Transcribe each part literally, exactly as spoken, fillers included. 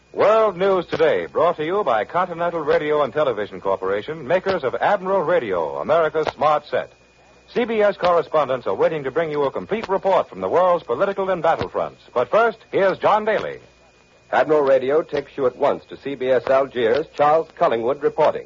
World News Today, brought to you by Continental Radio and Television Corporation, makers of Admiral Radio, America's smart set. C B S correspondents are waiting to bring you a complete report from the world's political and battlefronts. But first, here's John Daly. Admiral Radio takes you at once to C B S Algiers. Charles Cullingwood reporting.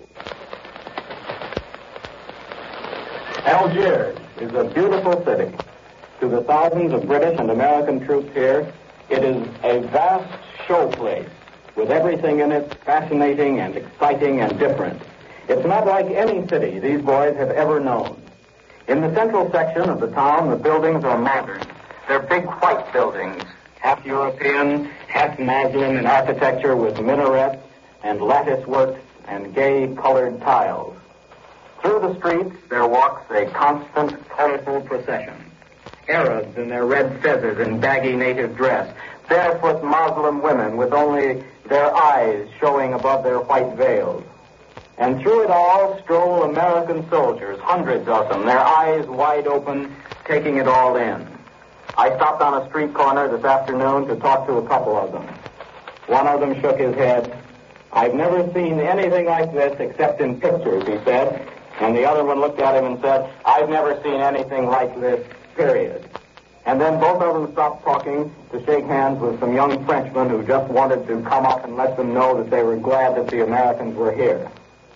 Algiers is a beautiful city. To the thousands of British and American troops here, it is a vast showplace with everything in it fascinating and exciting and different. It's not like any city these boys have ever known. In the central section of the town, the buildings are modern. They're big white buildings, half European, half Muslim in architecture with minarets and lattice work and gay colored tiles. Through the streets, there walks a constant, colorful procession. Arabs in their red fezzes and baggy native dress, barefoot Muslim women with only their eyes showing above their white veils. And through it all stroll American soldiers, hundreds of them, their eyes wide open, taking it all in. I stopped on a street corner this afternoon to talk to a couple of them. One of them shook his head. "I've never seen anything like this except in pictures," he said. And the other one looked at him and said, "I've never seen anything like this, period." And then both of them stopped talking to shake hands with some young Frenchmen who just wanted to come up and let them know that they were glad that the Americans were here.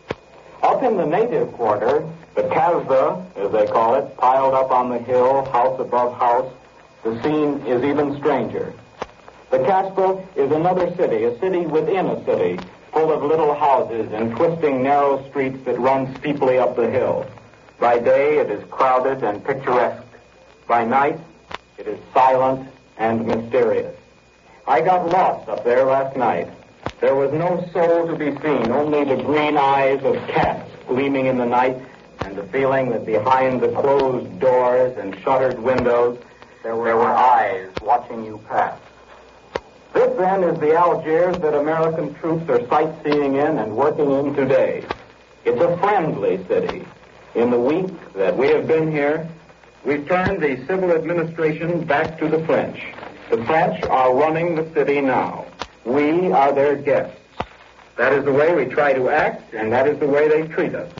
Up in the native quarter, the Kasbah, as they call it, piled up on the hill, house above house, the scene is even stranger. The Kasbah is another city, a city within a city, full of little houses and twisting narrow streets that run steeply up the hill. By day, it is crowded and picturesque. By night, it is silent and mysterious. I got lost up there last night. There was no soul to be seen, only the green eyes of cats gleaming in the night and the feeling that behind the closed doors and shuttered windows, there were, there were eyes watching you pass. This, then, is the Algiers that American troops are sightseeing in and working in today. It's a friendly city. In the week that we have been here, we've turned the civil administration back to the French. The French are running the city now. We are their guests. That is the way we try to act, and that is the way they treat us.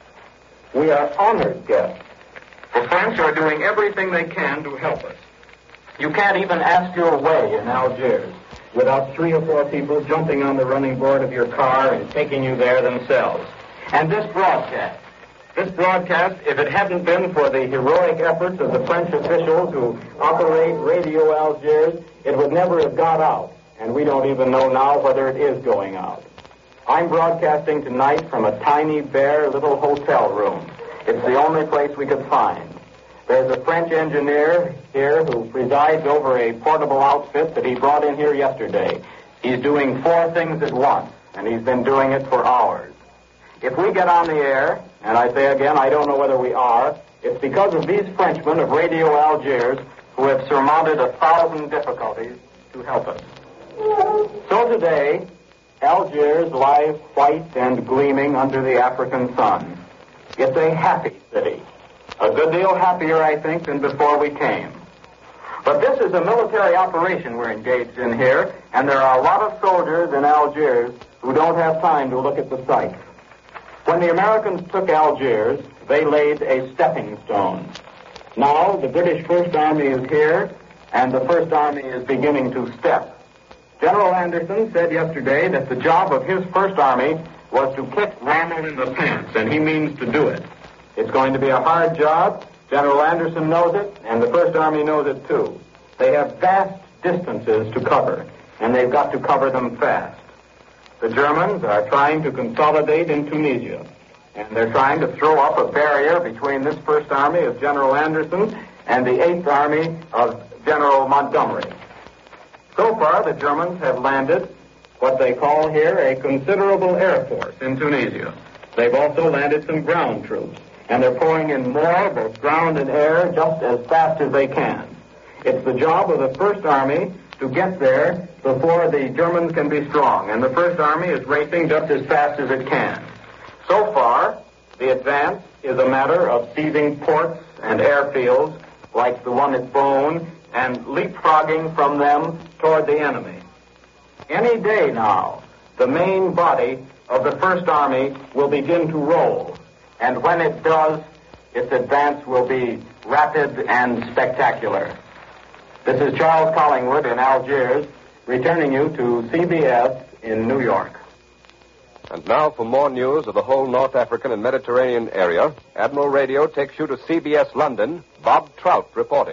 We are honored guests. The French are doing everything they can to help us. You can't even ask your way in Algiers without three or four people jumping on the running board of your car and taking you there themselves. And this broadcast, This broadcast, if it hadn't been for the heroic efforts of the French officials who operate Radio Algiers, it would never have got out, and we don't even know now whether it is going out. I'm broadcasting tonight from a tiny, bare little hotel room. It's the only place we could find. There's a French engineer here who presides over a portable outfit that he brought in here yesterday. He's doing four things at once, and he's been doing it for hours. If we get on the air, and I say again, I don't know whether we are, it's because of these Frenchmen of Radio Algiers who have surmounted a thousand difficulties to help us. So today, Algiers lies white and gleaming under the African sun. It's a happy city. A good deal happier, I think, than before we came. But this is a military operation we're engaged in here, and there are a lot of soldiers in Algiers who don't have time to look at the sights. When the Americans took Algiers, they laid a stepping stone. Now the British First Army is here, and the First Army is beginning to step. General Anderson said yesterday that the job of his First Army was to kick Rommel in the pants, and he means to do it. It's going to be a hard job. General Anderson knows it, and the First Army knows it too. They have vast distances to cover, and they've got to cover them fast. The Germans are trying to consolidate in Tunisia, and they're trying to throw up a barrier between this First Army of General Anderson and the Eighth Army of General Montgomery. So far, the Germans have landed what they call here a considerable air force in Tunisia. They've also landed some ground troops, and they're pouring in more, both ground and air, just as fast as they can. It's the job of the First Army to get there before the Germans can be strong, and the First Army is racing just as fast as it can. So far, the advance is a matter of seizing ports and airfields like the one at Bone and leapfrogging from them toward the enemy. any day now, the main body of the First Army will begin to roll. And when it does, its advance will be rapid and spectacular. This is Charles Collingwood in Algiers, returning you to C B S in New York. And now for more news of the whole North African and Mediterranean area, Admiral Radio takes you to C B S London. Bob Trout reporting.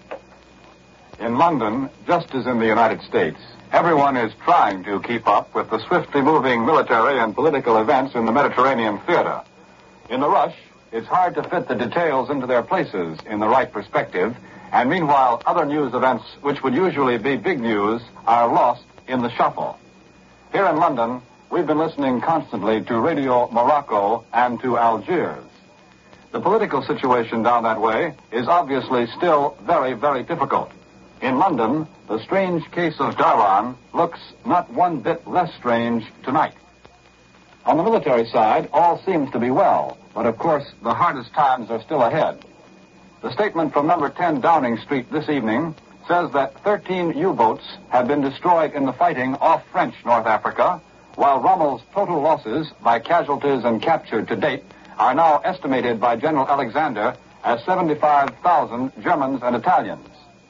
In London, just as in the United States, everyone is trying to keep up with the swiftly moving military and political events in the Mediterranean theater. In the rush, it's hard to fit the details into their places in the right perspective, and meanwhile, other news events which would usually be big news are lost in the shuffle. Here in London, we've been listening constantly to Radio Morocco and to Algiers. The political situation down that way is obviously still very, very difficult. In London, the strange case of Darlan looks not one bit less strange tonight. On the military side, all seems to be well, but of course, the hardest times are still ahead. The statement from number ten Downing Street this evening says that thirteen U-boats have been destroyed in the fighting off French North Africa, while Rommel's total losses by casualties and captured to date are now estimated by General Alexander as seventy-five thousand Germans and Italians.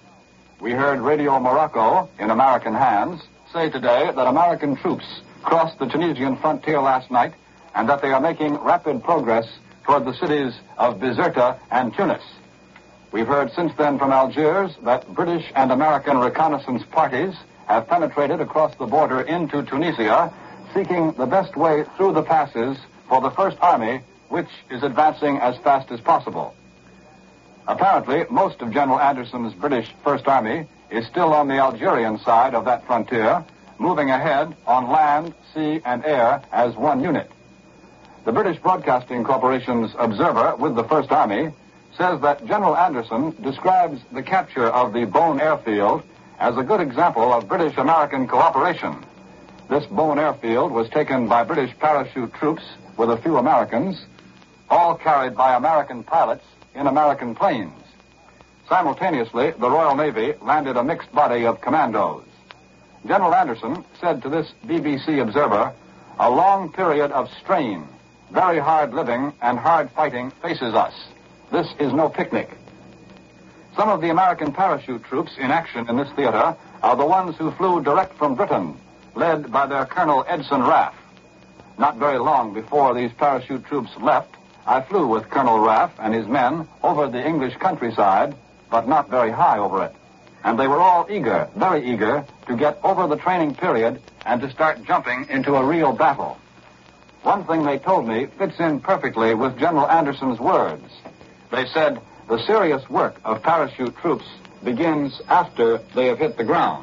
We heard Radio Morocco, in American hands, say today that American troops crossed the Tunisian frontier last night and that they are making rapid progress toward the cities of Bizerta and Tunis. We've heard since then from Algiers that British and American reconnaissance parties have penetrated across the border into Tunisia, seeking the best way through the passes for the First Army, which is advancing as fast as possible. Apparently, most of General Anderson's British First Army is still on the Algerian side of that frontier, moving ahead on land, sea, and air as one unit. The British Broadcasting Corporation's observer with the First Army says that General Anderson describes the capture of the Bone Airfield as a good example of British-American cooperation. This Bone Airfield was taken by British parachute troops with a few Americans, all carried by American pilots in American planes. Simultaneously, the Royal Navy landed a mixed body of commandos. General Anderson said to this B B C observer, "A long period of strain, very hard living and hard fighting faces us. This is no picnic." Some of the American parachute troops in action in this theater are the ones who flew direct from Britain, led by their Colonel Edson Raff. Not very long before these parachute troops left, I flew with Colonel Raff and his men over the English countryside, but not very high over it. And they were all eager, very eager, to get over the training period and to start jumping into a real battle. One thing they told me fits in perfectly with General Anderson's words. They said, the serious work of parachute troops begins after they have hit the ground.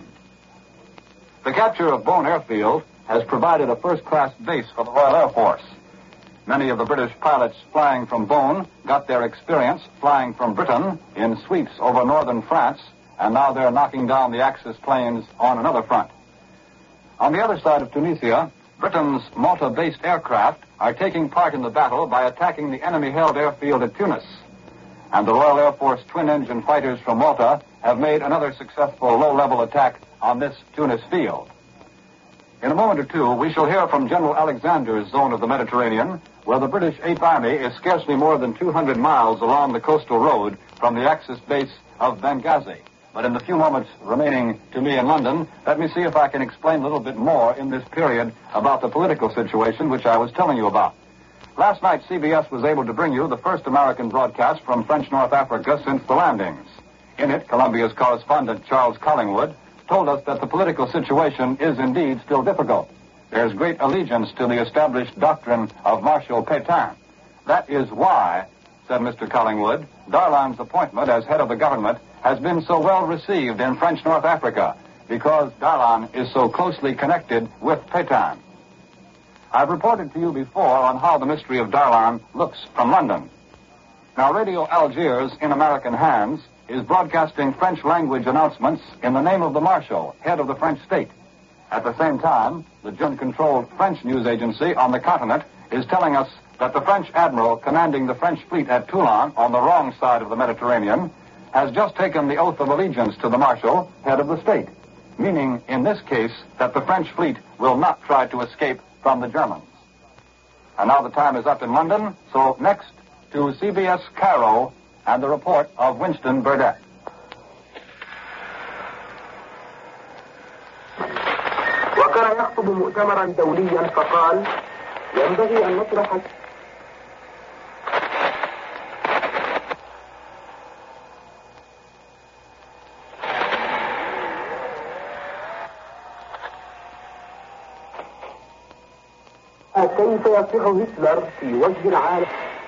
The capture of Bone Airfield has provided a first-class base for the Royal Air Force. Many of the British pilots flying from Bone got their experience flying from Britain in sweeps over northern France, and now they're knocking down the Axis planes on another front. On the other side of Tunisia, Britain's Malta-based aircraft are taking part in the battle by attacking the enemy-held airfield at Tunis. And the Royal Air Force twin-engine fighters from Malta have made another successful low-level attack on this Tunis field. In a moment or two, we shall hear from General Alexander's zone of the Mediterranean, where the British Eighth Army is scarcely more than two hundred miles along the coastal road from the Axis base of Benghazi. But in the few moments remaining to me in London, let me see if I can explain a little bit more in this period about the political situation which I was telling you about. Last night, C B S was able to bring you the first American broadcast from French North Africa since the landings. In it, Columbia's correspondent, Charles Collingwood, told us that the political situation is indeed still difficult. There's great allegiance to the established doctrine of Marshal Pétain. That is why, said Mister Collingwood, Darlan's appointment as head of the government has been so well received in French North Africa, because Darlan is so closely connected with Pétain. I've reported to you before on how the mystery of Darlan looks from London. Now, Radio Algiers, in American hands, is broadcasting French-language announcements in the name of the Marshal, head of the French state. At the same time, the German-controlled French news agency on the continent is telling us that the French admiral commanding the French fleet at Toulon, on the wrong side of the Mediterranean, has just taken the oath of allegiance to the Marshal, head of the state. meaning in this case that the French fleet will not try to escape from the Germans. And now the time is up in London, so next to C B S Cairo and the report of Winston Burdett. وكان يخطب مؤتمرا دوليا فقال ينبغي أن نطرح كيف يصيح هتلر في وجه العالم.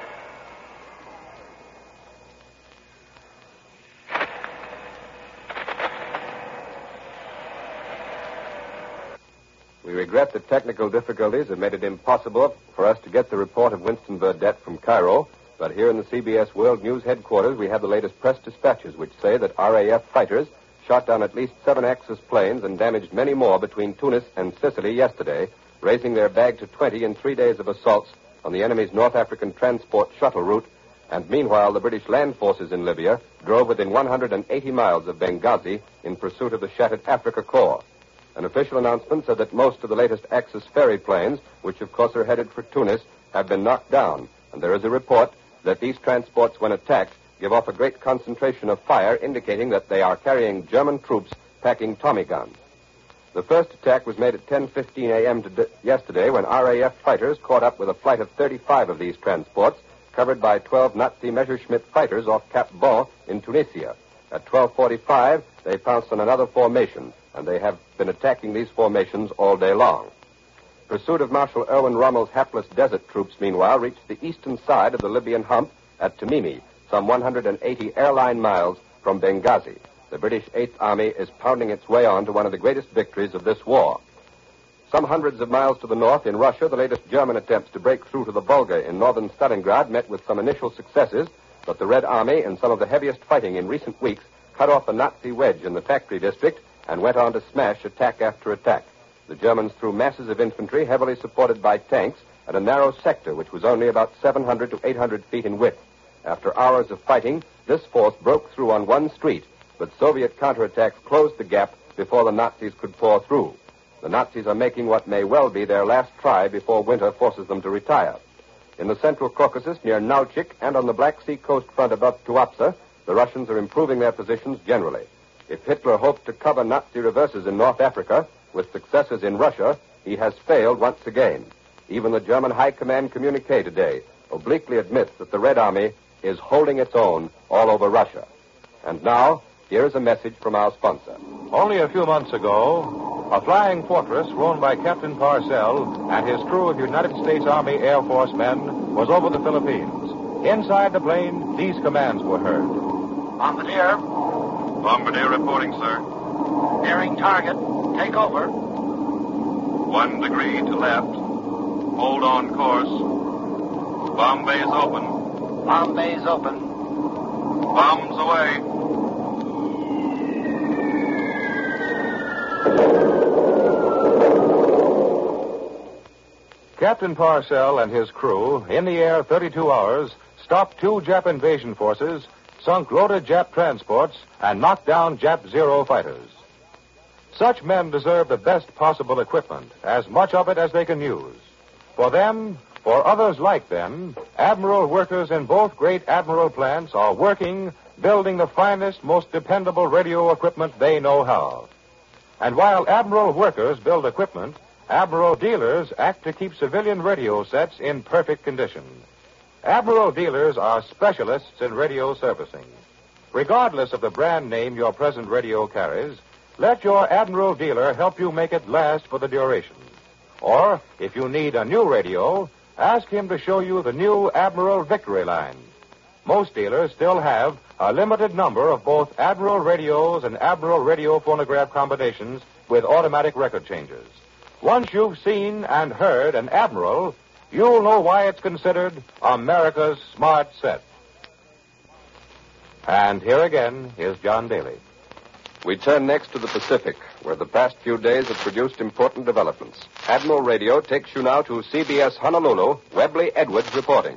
We regret that technical difficulties have made it impossible for us to get the report of Winston Burdett from Cairo, but here in the C B S World News headquarters we have the latest press dispatches which say that R A F fighters shot down at least seven Axis planes and damaged many more between Tunis and Sicily yesterday, raising their bag to twenty in three days of assaults on the enemy's North African transport shuttle route, and meanwhile the British land forces in Libya drove within one hundred eighty miles of Benghazi in pursuit of the shattered Africa Corps. An official announcement said that most of the latest Axis ferry planes, which of course are headed for Tunis, have been knocked down, and there is a report that these transports, when attacked, give off a great concentration of fire, indicating that they are carrying German troops packing Tommy guns. The first attack was made at ten fifteen a.m. To d- yesterday when R A F fighters caught up with a flight of thirty-five of these transports, covered by twelve Nazi Messerschmitt fighters off Cap Bon in Tunisia. At twelve forty-five, they pounced on another formation, and they have been attacking these formations all day long. Pursuit of Marshal Erwin Rommel's hapless desert troops, meanwhile, reached the eastern side of the Libyan hump at Tamimi, some one hundred eighty airline miles from Benghazi. The British Eighth Army is pounding its way on to one of the greatest victories of this war. Some hundreds of miles to the north, in Russia, the latest German attempts to break through to the Volga in northern Stalingrad met with some initial successes, but the Red Army, in some of the heaviest fighting in recent weeks, cut off the Nazi wedge in the factory district and went on to smash attack after attack. The Germans threw masses of infantry, heavily supported by tanks, at a narrow sector which was only about seven hundred to eight hundred feet in width. After hours of fighting, this force broke through on one street, but Soviet counterattacks closed the gap before the Nazis could pour through. The Nazis are making what may well be their last try before winter forces them to retire. In the central Caucasus, near Nauchik, and on the Black Sea coast front above Tuapse, the Russians are improving their positions generally. If Hitler hoped to cover Nazi reverses in North Africa with successes in Russia, he has failed once again. Even the German High Command communique today obliquely admits that the Red Army is holding its own all over Russia. And now, here is a message from our sponsor. Only a few months ago, a flying fortress flown by Captain Parcell and his crew of United States Army Air Force men was over the Philippines. Inside the plane, these commands were heard. Bombardier. Bombardier reporting, sir. Nearing target. Take over. One degree to left. Hold on course. Bomb bay is open. Bomb bay is open. Bombs away. Captain Parcell and his crew, in the air thirty-two hours, stopped two Jap invasion forces, sunk loaded Jap transports, and knocked down Jap Zero fighters. Such men deserve the best possible equipment, as much of it as they can use. For them, for others like them, Admiral workers in both great Admiral plants are working, building the finest, most dependable radio equipment they know how. And while Admiral workers build equipment, Admiral dealers act to keep civilian radio sets in perfect condition. Admiral dealers are specialists in radio servicing. Regardless of the brand name your present radio carries, let your Admiral dealer help you make it last for the duration. Or, if you need a new radio, ask him to show you the new Admiral Victory line. Most dealers still have a limited number of both Admiral radios and Admiral radio phonograph combinations with automatic record changers. Once you've seen and heard an Admiral, you'll know why it's considered America's smart set. And here again is John Daly. We turn next to the Pacific, where the past few days have produced important developments. Admiral Radio takes you now to C B S Honolulu, Webley Edwards reporting.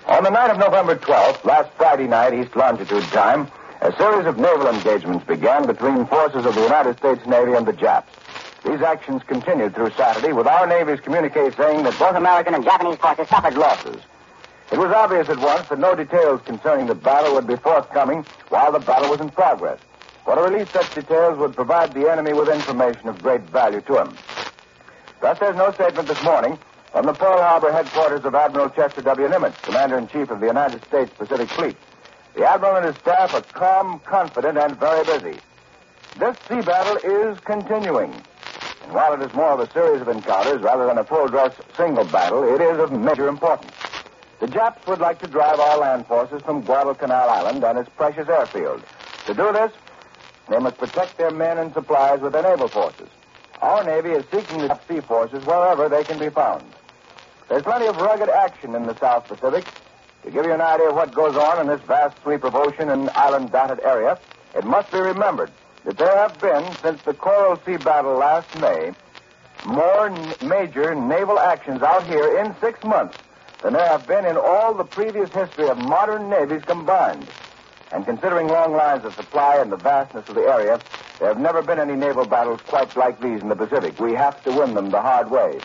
On the night of November twelfth, last Friday night, East Longitude time, a series of naval engagements began between forces of the United States Navy and the Japs. These actions continued through Saturday, with our Navy's communique saying that both American and Japanese forces suffered losses. It was obvious at once that no details concerning the battle would be forthcoming while the battle was in progress. For to release such details would provide the enemy with information of great value to him. Thus, there's no statement this morning from the Pearl Harbor headquarters of Admiral Chester W. Nimitz, Commander-in-Chief of the United States Pacific Fleet. The Admiral and his staff are calm, confident, and very busy. This sea battle is continuing. And while it is more of a series of encounters rather than a full-dress single battle, it is of major importance. The Japs would like to drive our land forces from Guadalcanal Island and its precious airfield. To do this, they must protect their men and supplies with their naval forces. Our Navy is seeking the Jap sea forces wherever they can be found. There's plenty of rugged action in the South Pacific. To give you an idea of what goes on in this vast sweep of ocean and island-dotted area, it must be remembered that there have been, since the Coral Sea battle last May, more n- major naval actions out here in six months than there have been in all the previous history of modern navies combined. And considering long lines of supply and the vastness of the area, there have never been any naval battles quite like these in the Pacific. We have to win them the hard way.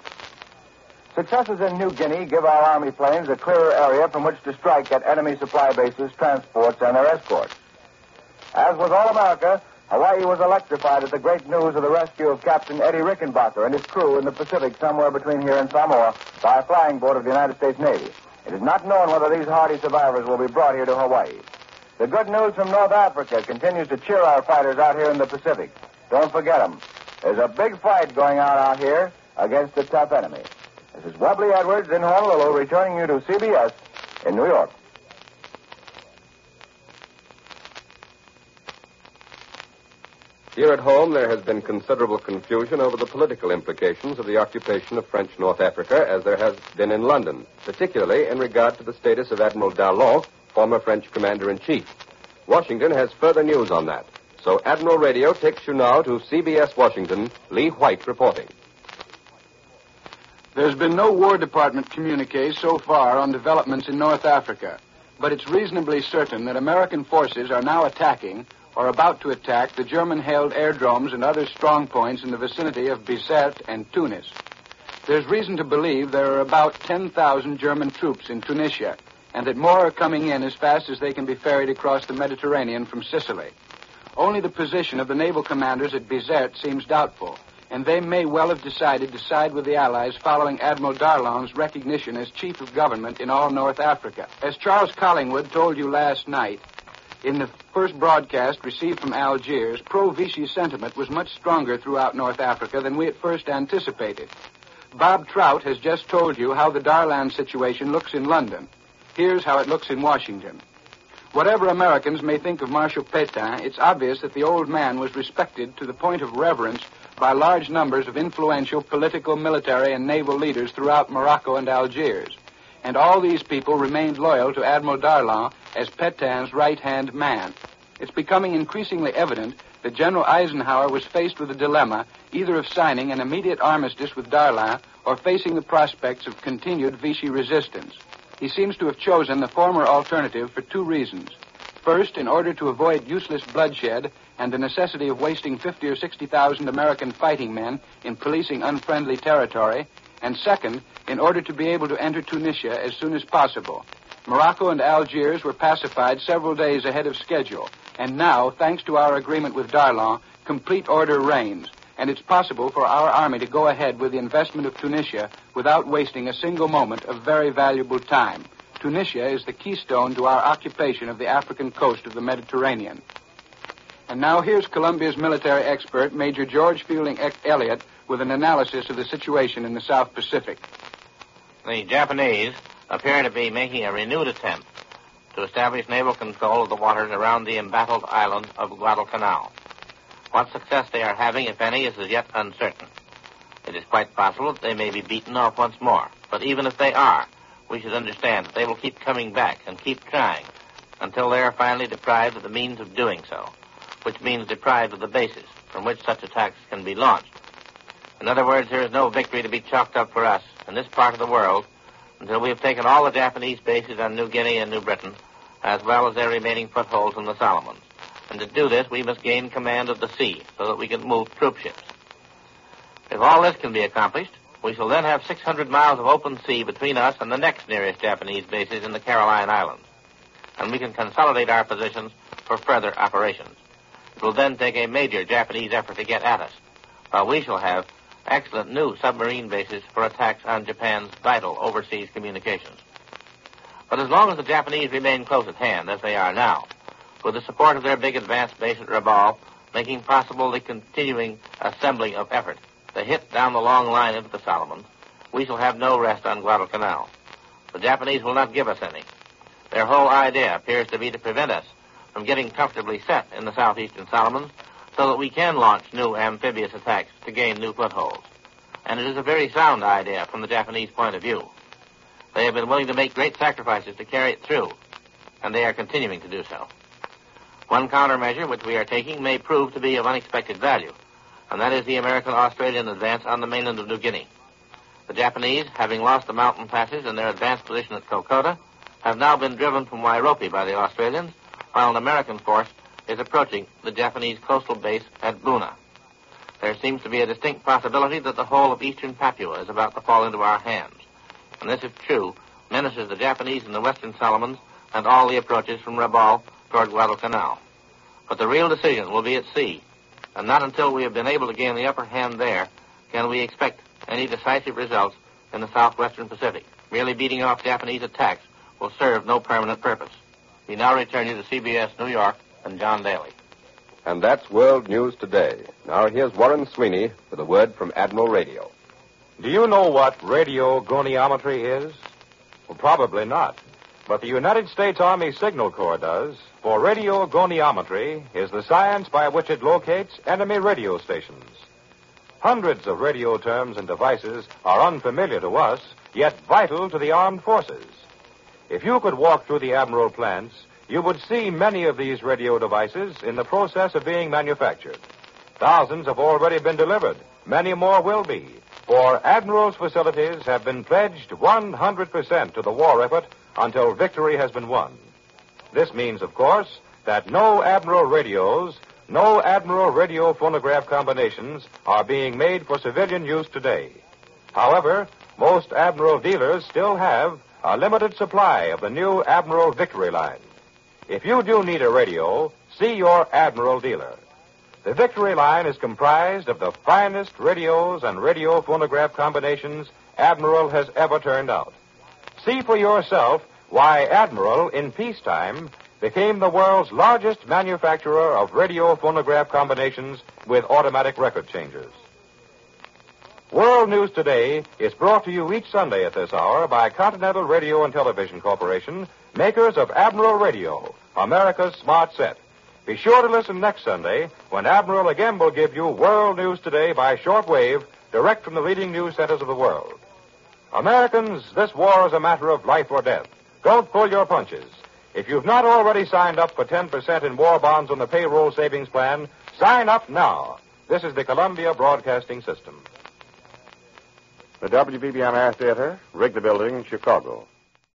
Successes in New Guinea give our Army planes a clearer area from which to strike at enemy supply bases, transports, and their escorts. As with all America, Hawaii was electrified at the great news of the rescue of Captain Eddie Rickenbacker and his crew in the Pacific somewhere between here and Samoa by a flying boat of the United States Navy. It is not known whether these hardy survivors will be brought here to Hawaii. The good news from North Africa continues to cheer our fighters out here in the Pacific. Don't forget them. There's a big fight going on out here against a tough enemy. This is Webley Edwards in Honolulu, returning you to C B S in New York. Here at home, there has been considerable confusion over the political implications of the occupation of French North Africa, as there has been in London, particularly in regard to the status of Admiral Darlan, former French Commander-in-Chief. Washington has further news on that. So Admiral Radio takes you now to C B S Washington, Lee White reporting. There's been no War Department communique so far on developments in North Africa, but it's reasonably certain that American forces are now attacking or about to attack the German-held airdromes and other strong points in the vicinity of Bizerte and Tunis. There's reason to believe there are about ten thousand German troops in Tunisia, and that more are coming in as fast as they can be ferried across the Mediterranean from Sicily. Only the position of the naval commanders at Bizerte seems doubtful, and they may well have decided to side with the Allies following Admiral Darlan's recognition as chief of government in all North Africa. As Charles Collingwood told you last night, in the first broadcast received from Algiers, pro-Vichy sentiment was much stronger throughout North Africa than we at first anticipated. Bob Trout has just told you how the Darlan situation looks in London. Here's how it looks in Washington. Whatever Americans may think of Marshal Pétain, it's obvious that the old man was respected to the point of reverence by large numbers of influential political, military, and naval leaders throughout Morocco and Algiers. And all these people remained loyal to Admiral Darlan as Pétain's right-hand man. It's becoming increasingly evident that General Eisenhower was faced with a dilemma, either of signing an immediate armistice with Darlan or facing the prospects of continued Vichy resistance. He seems to have chosen the former alternative for two reasons. First, in order to avoid useless bloodshed and the necessity of wasting fifty or sixty thousand American fighting men in policing unfriendly territory, and second, in order to be able to enter Tunisia as soon as possible. Morocco and Algiers were pacified several days ahead of schedule, and now, thanks to our agreement with Darlan, complete order reigns, and it's possible for our army to go ahead with the investment of Tunisia without wasting a single moment of very valuable time. Tunisia is the keystone to our occupation of the African coast of the Mediterranean. And now here's Columbia's military expert, Major George Fielding Elliott, with an analysis of the situation in the South Pacific. The Japanese appear to be making a renewed attempt to establish naval control of the waters around the embattled island of Guadalcanal. What success they are having, if any, is as yet uncertain. It is quite possible that they may be beaten off once more. But even if they are, we should understand that they will keep coming back and keep trying until they are finally deprived of the means of doing so, which means deprived of the basis from which such attacks can be launched. In other words, there is no victory to be chalked up for us in this part of the world until we have taken all the Japanese bases on New Guinea and New Britain, as well as their remaining footholds in the Solomons. And to do this, we must gain command of the sea so that we can move troop ships. If all this can be accomplished, we shall then have six hundred miles of open sea between us and the next nearest Japanese bases in the Caroline Islands. And we can consolidate our positions for further operations. It will then take a major Japanese effort to get at us, while we shall have excellent new submarine bases for attacks on Japan's vital overseas communications. But as long as the Japanese remain close at hand, as they are now, with the support of their big advanced base at Rabaul, making possible the continuing assembling of effort, the hit down the long line into the Solomons, we shall have no rest on Guadalcanal. The Japanese will not give us any. Their whole idea appears to be to prevent us from getting comfortably set in the southeastern Solomons so that we can launch new amphibious attacks to gain new footholds. And it is a very sound idea from the Japanese point of view. They have been willing to make great sacrifices to carry it through, and they are continuing to do so. One countermeasure which we are taking may prove to be of unexpected value, and that is the American-Australian advance on the mainland of New Guinea. The Japanese, having lost the mountain passes and their advanced position at Kolkata, have now been driven from Wairopi by the Australians, while an American force is approaching the Japanese coastal base at Buna. There seems to be a distinct possibility that the whole of eastern Papua is about to fall into our hands. And this, if true, menaces the Japanese in the western Solomons and all the approaches from Rabaul toward Guadalcanal. But the real decision will be at sea, and not until we have been able to gain the upper hand there can we expect any decisive results in the southwestern Pacific. Merely beating off Japanese attacks will serve no permanent purpose. We now return you to C B S New York and John Daly. And that's World News Today. Now here's Warren Sweeney with a word from Admiral Radio. Do you know what radiogoniometry is? Well, probably not. But the United States Army Signal Corps does, for radiogoniometry is the science by which it locates enemy radio stations. Hundreds of radio terms and devices are unfamiliar to us, yet vital to the armed forces. If you could walk through the Admiral plants, you would see many of these radio devices in the process of being manufactured. Thousands have already been delivered. Many more will be. For Admiral's facilities have been pledged one hundred percent to the war effort until victory has been won. This means, of course, that no Admiral radios, no Admiral radio phonograph combinations are being made for civilian use today. However, most Admiral dealers still have a limited supply of the new Admiral Victory line. If you do need a radio, see your Admiral dealer. The Victory line is comprised of the finest radios and radio phonograph combinations Admiral has ever turned out. See for yourself why Admiral, in peacetime, became the world's largest manufacturer of radio phonograph combinations with automatic record changers. World News Today is brought to you each Sunday at this hour by Continental Radio and Television Corporation, makers of Admiral Radio, America's smart set. Be sure to listen next Sunday when Admiral again will give you World News Today by shortwave, direct from the leading news centers of the world. Americans, this war is a matter of life or death. Don't pull your punches. If you've not already signed up for ten percent in war bonds on the payroll savings plan, sign up now. This is the Columbia Broadcasting System. The W B B M Air Theater, Wrigley Building, Chicago.